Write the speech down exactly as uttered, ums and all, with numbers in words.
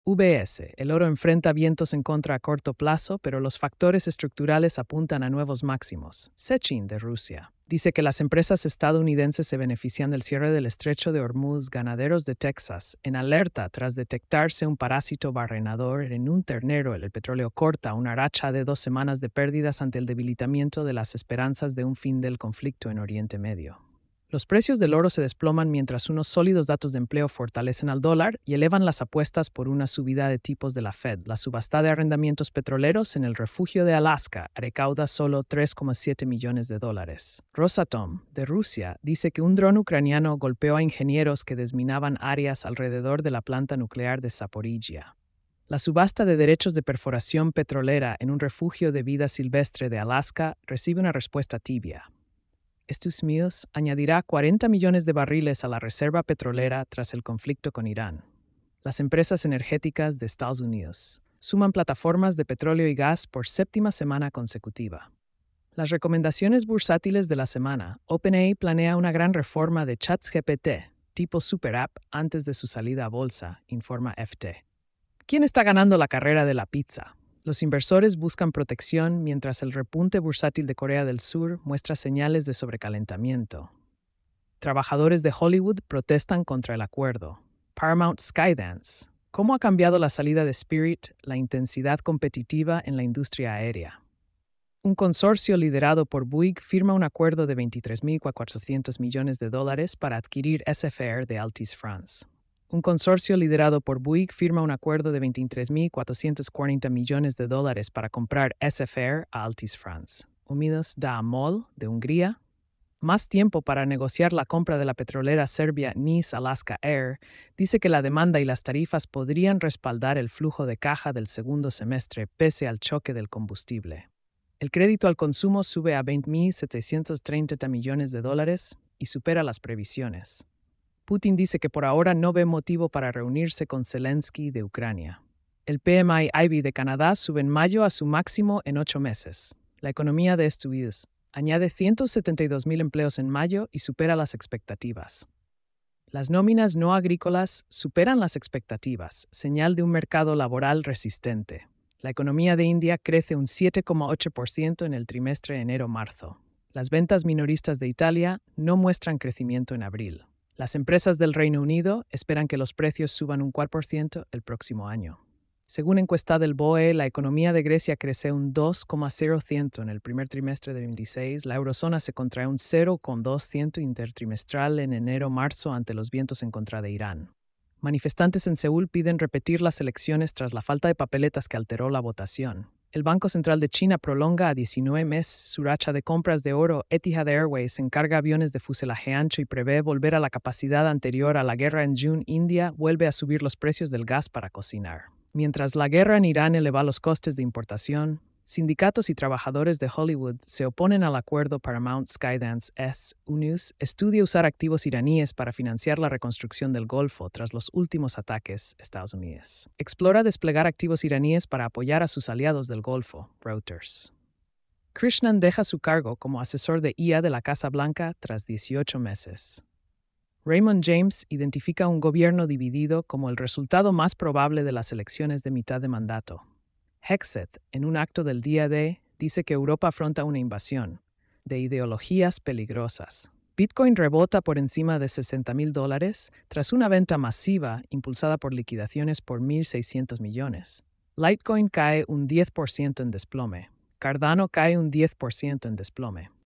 U B S, el oro enfrenta vientos en contra a corto plazo, pero los factores estructurales apuntan a nuevos máximos. Sechin, de Rusia, dice que las empresas estadounidenses se benefician del cierre del estrecho de Hormuz. Ganaderos de Texas, en alerta tras detectarse un parásito barrenador en un ternero. El petróleo corta una racha de dos semanas de pérdidas ante el debilitamiento de las esperanzas de un fin del conflicto en Oriente Medio. Los precios del oro se desploman mientras unos sólidos datos de empleo fortalecen al dólar y elevan las apuestas por una subida de tipos de la Fed. La subasta de arrendamientos petroleros en el refugio de Alaska recauda solo tres coma siete millones de dólares. Rosatom, de Rusia, dice que un dron ucraniano golpeó a ingenieros que desminaban áreas alrededor de la planta nuclear de Zaporizhia. La subasta de derechos de perforación petrolera en un refugio de vida silvestre de Alaska recibe una respuesta tibia. Estados Unidos añadirá cuarenta millones de barriles a la reserva petrolera tras el conflicto con Irán. Las empresas energéticas de Estados Unidos suman plataformas de petróleo y gas por séptima semana consecutiva. Las recomendaciones bursátiles de la semana. OpenAI planea una gran reforma de ChatGPT, tipo super app, antes de su salida a bolsa, informa F T. ¿Quién está ganando la carrera de la pizza? Los inversores buscan protección mientras el repunte bursátil de Corea del Sur muestra señales de sobrecalentamiento. Trabajadores de Hollywood protestan contra el acuerdo. Paramount Skydance. ¿Cómo ha cambiado la salida de Spirit la intensidad competitiva en la industria aérea? Un consorcio liderado por Bouygues firma un acuerdo de veintitrés mil cuatrocientos millones de dólares para adquirir S F R de Altice France. Un consorcio liderado por Bouygues firma un acuerdo de veintitrés mil cuatrocientos cuarenta millones de dólares para comprar S F R a Altice France. Unidas da MOL, de Hungría. Más tiempo para negociar la compra de la petrolera serbia Nice Alaska Air dice que la demanda y las tarifas podrían respaldar el flujo de caja del segundo semestre pese al choque del combustible. El crédito al consumo sube a veinte mil setecientos treinta millones de dólares y supera las previsiones. Putin dice que por ahora no ve motivo para reunirse con Zelensky de Ucrania. El P M I I B de Canadá sube en mayo a su máximo en ocho meses. La economía de Estados Unidos añade ciento setenta y dos mil empleos en mayo y supera las expectativas. Las nóminas no agrícolas superan las expectativas, señal de un mercado laboral resistente. La economía de India crece un siete coma ocho por ciento en el trimestre enero-marzo. Las ventas minoristas de Italia no muestran crecimiento en abril. Las empresas del Reino Unido esperan que los precios suban un cuatro por ciento el próximo año. Según encuesta del B O E, la economía de Grecia crece un dos coma cero por ciento en el primer trimestre de veintiséis, la eurozona se contrae un cero coma dos por ciento intertrimestral en enero-marzo ante los vientos en contra de Irán. Manifestantes en Seúl piden repetir las elecciones tras la falta de papeletas que alteró la votación. El Banco Central de China prolonga a diecinueve meses su racha de compras de oro. Etihad Airways encarga aviones de fuselaje ancho y prevé volver a la capacidad anterior a la guerra en junio. India vuelve a subir los precios del gas para cocinar. Mientras la guerra en Irán eleva los costes de importación, sindicatos y trabajadores de Hollywood se oponen al acuerdo. Paramount Skydance S. News estudia usar activos iraníes para financiar la reconstrucción del Golfo tras los últimos ataques Estados Unidos. Explora desplegar activos iraníes para apoyar a sus aliados del Golfo, Reuters. Krishnan deja su cargo como asesor de I A de la Casa Blanca tras dieciocho meses. Raymond James identifica un gobierno dividido como el resultado más probable de las elecciones de mitad de mandato. Hexet, en un acto del día D, dice que Europa afronta una invasión de ideologías peligrosas. Bitcoin rebota por encima de sesenta mil dólares tras una venta masiva impulsada por liquidaciones por mil seiscientos millones. Litecoin cae un diez por ciento en desplome. Cardano cae un diez por ciento en desplome.